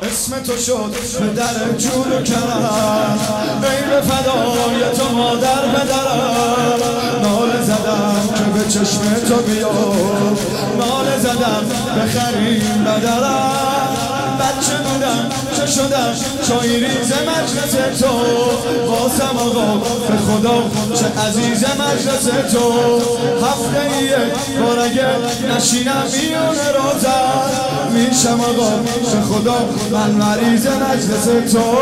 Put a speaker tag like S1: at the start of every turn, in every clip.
S1: اسم تو شد به در جود و کرم، ای به فدای تو مادر پدرم. ناله زدم که به چشم تو بیاد، ناله زدم بخریم بدرم. بچه بودم چه شدم چای ریز مجلس تو، واسم آقا به خدا چه عزیز مجلس تو. هفته ایه بارگه نشینم میونه روزم، میشم آقا به خدا من مریض مجلس تو.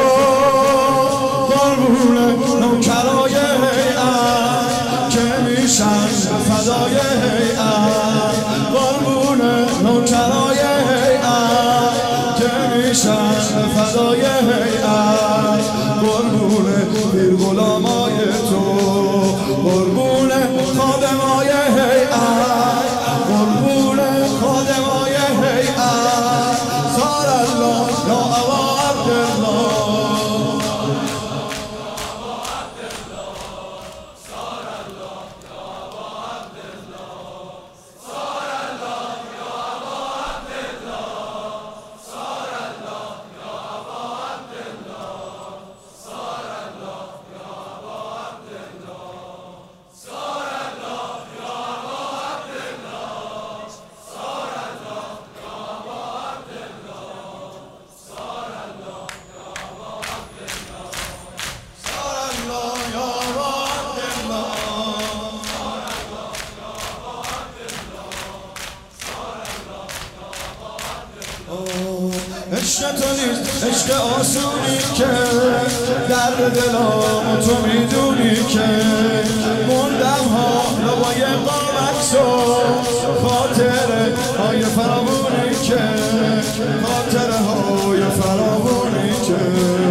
S1: قربون نوکرای هیئت که میشن فدای هیئت، قربون نوکرای هیئت که میشن فدای هیئت، قربون پیر غلامای تو، قربون خادمای هیئت، قربون خادمای هیئت. زار الله یا ابا عبدالله، عشق تو نیست عشق آسونی که درد دلام تو میدونی که موندم ها لبای قامت و خاطره های فراوونی که، خاطره های فراوونی که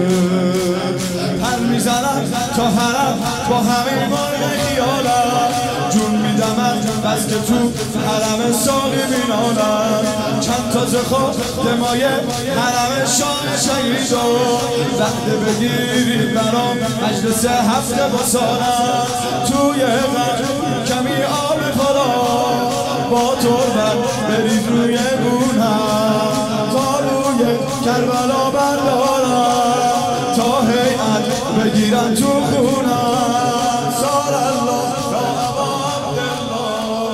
S1: پر میزنم تا حرم با همه مرگ خیالم، جون میدمم بس که تو حرم ساقی مینالم. چند تازه خواب دمای حرم شام شهید و وقت بگیرید برام مجلس هفته با سالم. توی من کمی آب خدا با تربت برید روی گونم، تا روی کربلا بردارم، تا هیئت بگیرن تو خونم. زار الله یا ابا عبدالله،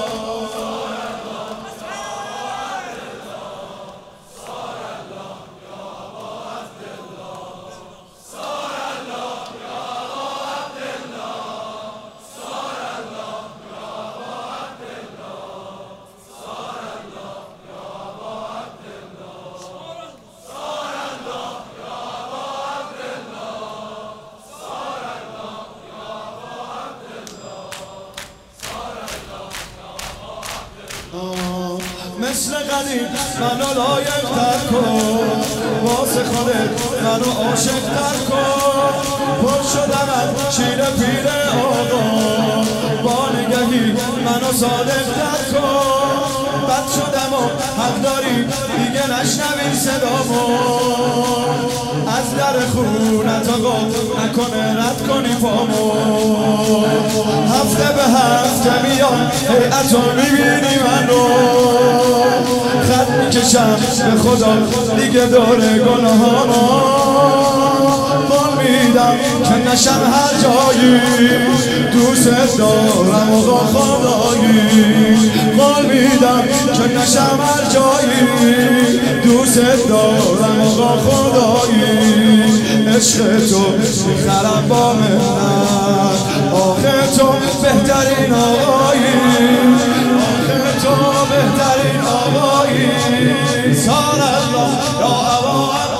S1: مثل قدیم منو لایق تر کن، واسه خودت منو عاشق تر کن. پر شدم از شیر پیر آقا، با نگهی منو صادق تر کن. بد شدم و حق داری دیگه نشنوی صدامو، از در خونت آقا نکنه رد کنی پامو. هفته به هفته میام هیئتو میبینی منو، خط میکشم به خدا دیگه دور گناهامو. قول میدم که نشم هر جایی دوست دارم آقا خدایی، قول میدم که نشم هر جایی دوست دارم آقا خدایی. عشق تو میخرم با منت، آخه تو بهترین آقایی، آخه تو بهترین آقایی. زار الله یا ابا